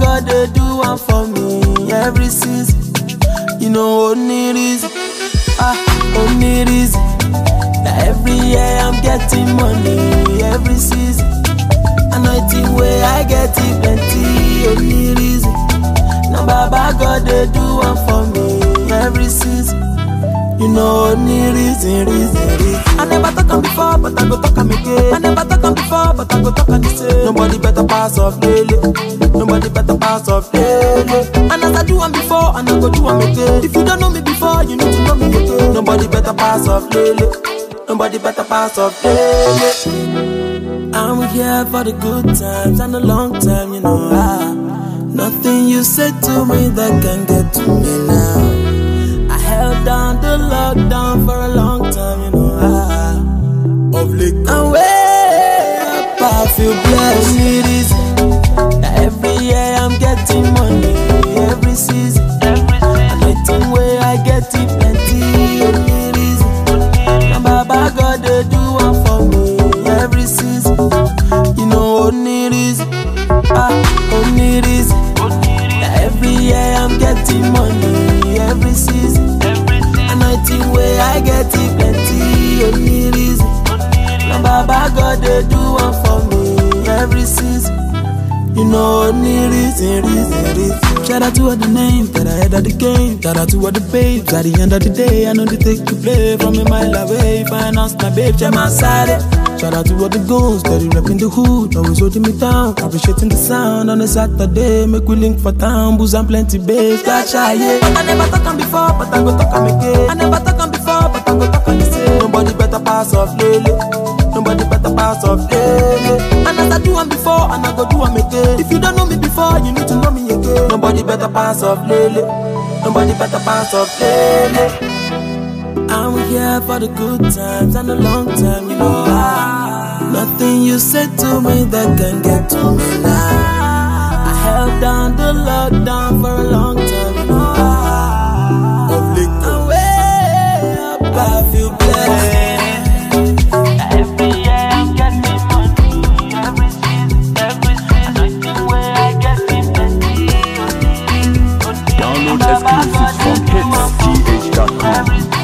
God they do one for me every season. You know only reason, only reason. Every year I'm getting money every season. Anointing way I get it plenty, only reason. Now Baba God they do one for me every season. You know only reason. I never talk on before, but I go talk on again. I never talk on before, but I go talk on the same. Nobody better pass off Lele. Nobody better pass off Lele. And as I do one before, and I go do one again. If you don't know me before, you need to know me again. Nobody better pass off Lele. Nobody better pass off Lele. I'm here for the good times and the long time, you know. Nothing you said to me that can get to me now. I held down the lockdown for a long time, you know. Of late, and way up, I feel blessed. Only reason, every year I'm getting money, every season. Anointing way I get it plenty, only reason. Now Baba God they do one for me every season. You know only reason, only reason. Every year I'm getting money every season. Anointing way I get it plenty, only reason. Now Baba God they do one for me every season. You know only reason. Shout out to all the names that I had at the game. Shout out to all the babes at the end of the day. I know they take to play from a mile away. Finance my babe, check my side. Shout out to all the goons that you rep in the hood, always holding me down, appreciating the sound on a Saturday. Make we link for town, booze and plenty babes. Gotcha, yeah. But I never talk on before, but I go talk on again. I never talk on before, but I go talk on the same. Nobody better pass off Lele. Nobody better pass off Lele. And as I do one before, and I go do one again. If you don't know me before, you need to know me again. Nobody better pass off Lele. Nobody better pass off Lele. I'm here for the good times and the long time, you know. Nothing you said to me that can get to me now. I held down the lockdown for a long time, you know. I'm way up, I feel blessed. Every year I'm getting money, every season. Anointing way I get it plenty. Download exclusives from hitsgh.com.